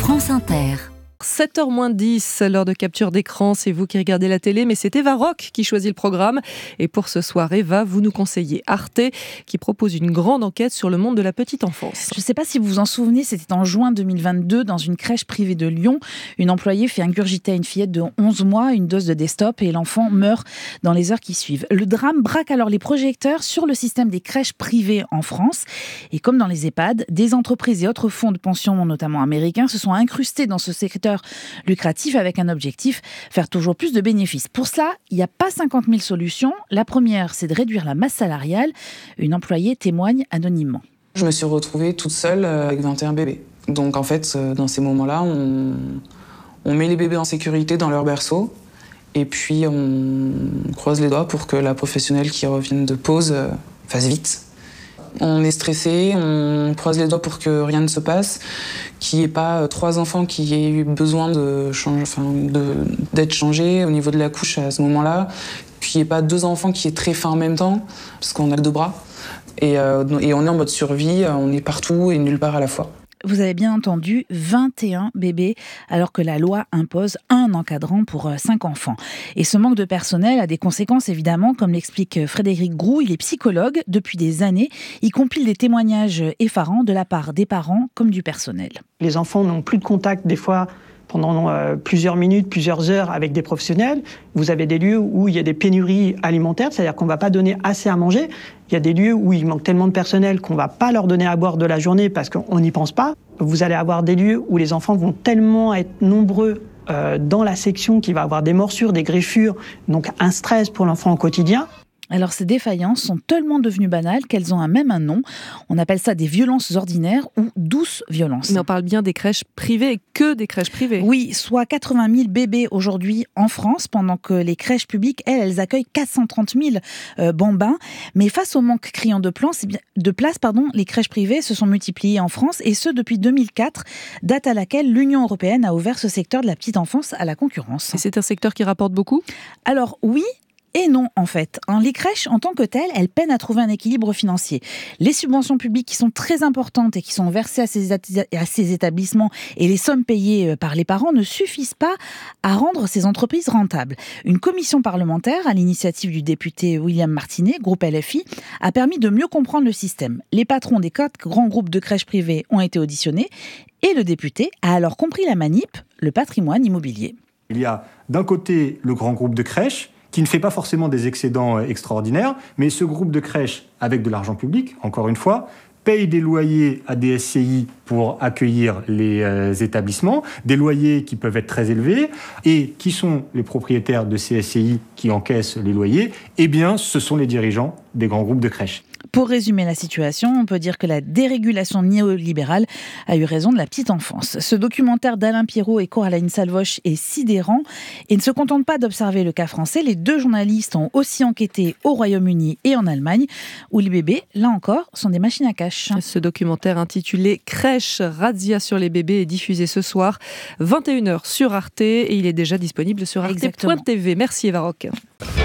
France Inter. 7h moins 10, l'heure de capture d'écran, c'est vous qui regardez la télé, mais c'est Eva Rock qui choisit le programme. Et pour ce soir, Eva, vous nous conseillez Arte, qui propose une grande enquête sur le monde de la petite enfance. Je ne sais pas si vous vous en souvenez, c'était en juin 2022, dans une crèche privée de Lyon. Une employée fait ingurgiter à une fillette de 11 mois une dose de Desktop et l'enfant meurt dans les heures qui suivent. Le drame braque alors les projecteurs sur le système des crèches privées en France. Et comme dans les EHPAD, des entreprises et autres fonds de pension, notamment américains, se sont incrustés dans ce secteur lucratif avec un objectif, faire toujours plus de bénéfices. Pour cela, il n'y a pas 50 000 solutions. La première, c'est de réduire la masse salariale. Une employée témoigne anonymement. Je me suis retrouvée toute seule avec 21 bébés. Donc en fait, dans ces moments-là, on met les bébés en sécurité dans leur berceau et puis on croise les doigts pour que la professionnelle qui revienne de pause fasse vite. On est stressé, on croise les doigts pour que rien ne se passe, qu'il n'y ait pas 3 enfants qui aient eu besoin d'être changés au niveau de la couche à ce moment-là, puis il n'y ait pas 2 enfants qui aient très faim en même temps, parce qu'on a que 2 bras. Et on est en mode survie, on est partout et nulle part à la fois. Vous avez bien entendu, 21 bébés, alors que la loi impose un encadrant pour 5 enfants. Et ce manque de personnel a des conséquences évidemment, comme l'explique Frédéric Groux. Il est psychologue depuis des années. Il compile des témoignages effarants de la part des parents comme du personnel. Les enfants n'ont plus de contact des fois pendant plusieurs minutes, plusieurs heures avec des professionnels. Vous avez des lieux où il y a des pénuries alimentaires, c'est-à-dire qu'on ne va pas donner assez à manger. Il y a des lieux où il manque tellement de personnel qu'on ne va pas leur donner à boire de la journée parce qu'on n'y pense pas. Vous allez avoir des lieux où les enfants vont tellement être nombreux dans la section qu'il va avoir des morsures, des griffures, donc un stress pour l'enfant au quotidien. Alors ces défaillances sont tellement devenues banales qu'elles ont même un nom. On appelle ça des violences ordinaires ou douces violences. Mais on parle bien des crèches privées et que des crèches privées. Oui, soit 80 000 bébés aujourd'hui en France, pendant que les crèches publiques, elles accueillent 430 000 bambins. Mais face au manque criant de place, les crèches privées se sont multipliées en France, et ce depuis 2004, date à laquelle l'Union européenne a ouvert ce secteur de la petite enfance à la concurrence. Et c'est un secteur qui rapporte beaucoup ? Alors oui, et non, en fait. Les crèches, en tant que telles, elles peinent à trouver un équilibre financier. Les subventions publiques qui sont très importantes et qui sont versées à ces établissements et les sommes payées par les parents ne suffisent pas à rendre ces entreprises rentables. Une commission parlementaire, à l'initiative du député William Martinet, groupe LFI, a permis de mieux comprendre le système. Les patrons des 4 grands groupes de crèches privées ont été auditionnés et le député a alors compris la manip, le patrimoine immobilier. Il y a d'un côté le grand groupe de crèches, qui ne fait pas forcément des excédents extraordinaires, mais ce groupe de crèches, avec de l'argent public, encore une fois, paye des loyers à des SCI pour accueillir les établissements, des loyers qui peuvent être très élevés, et qui sont les propriétaires de ces SCI qui encaissent les loyers ? Eh bien, ce sont les dirigeants des grands groupes de crèches. Pour résumer la situation, on peut dire que la dérégulation néolibérale a eu raison de la petite enfance. Ce documentaire d'Alain Pierrot et Coraline Salvoche est sidérant et ne se contente pas d'observer le cas français. Les 2 journalistes ont aussi enquêté au Royaume-Uni et en Allemagne, où les bébés, là encore, sont des machines à cash. Ce documentaire intitulé Crèche, razzia sur les bébés est diffusé ce soir, 21h sur Arte, et il est déjà disponible sur arte.tv. Merci Eva Rock.